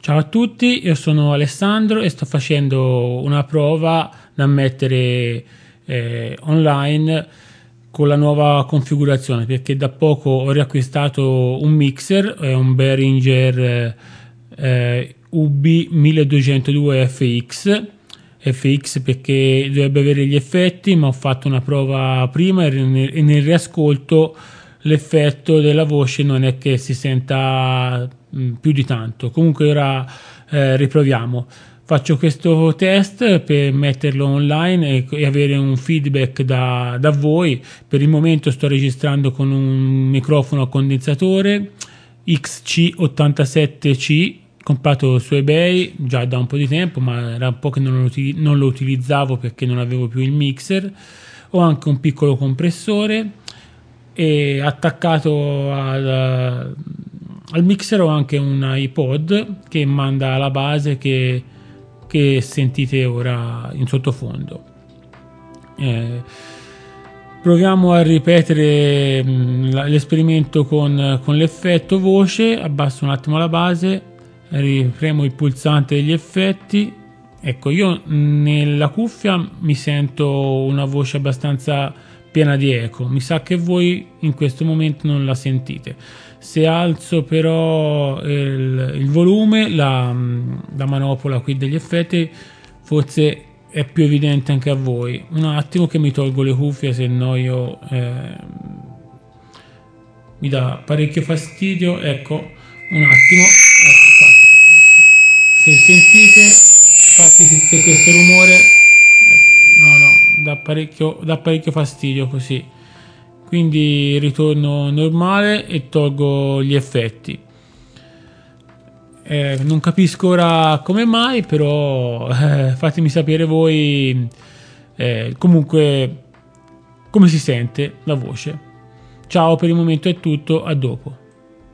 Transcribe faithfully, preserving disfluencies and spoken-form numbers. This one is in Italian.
Ciao a tutti, io sono Alessandro e sto facendo una prova da mettere eh, online con la nuova configurazione, perché da poco ho riacquistato un mixer, è un Behringer eh, U B milleduecentodue F X F X perché dovrebbe avere gli effetti, ma ho fatto una prova prima e nel, e nel riascolto l'effetto della voce non è che si senta mh, più di tanto. Comunque ora eh, riproviamo. Faccio questo test per metterlo online e, e avere un feedback da, da voi. Per il momento sto registrando con un microfono a condensatore X C ottantasette C comprato su eBay già da un po' di tempo, ma era un po' che non lo, non lo utilizzavo perché non avevo più il mixer. Ho anche un piccolo compressore e attaccato al, al mixer ho anche un iPod che manda la base che, che sentite ora in sottofondo. Eh, proviamo a ripetere mh, l'esperimento con, con l'effetto voce. Abbasso un attimo la base, ripremo il pulsante degli effetti. Ecco, io nella cuffia mi sento una voce abbastanza piena di eco, mi sa che voi in questo momento non la sentite. Se alzo però il, il volume, la, la manopola qui degli effetti, forse è più evidente anche a voi. Un attimo che mi tolgo le cuffie, se no io eh, mi dà parecchio fastidio. Ecco, un attimo, ecco, se sentite, infatti sentite questo rumore, no no, dà parecchio, dà parecchio fastidio così. Quindi ritorno normale e tolgo gli effetti. Eh, non capisco ora come mai, però eh, fatemi sapere voi eh, comunque come si sente la voce. Ciao, per il momento è tutto, a dopo.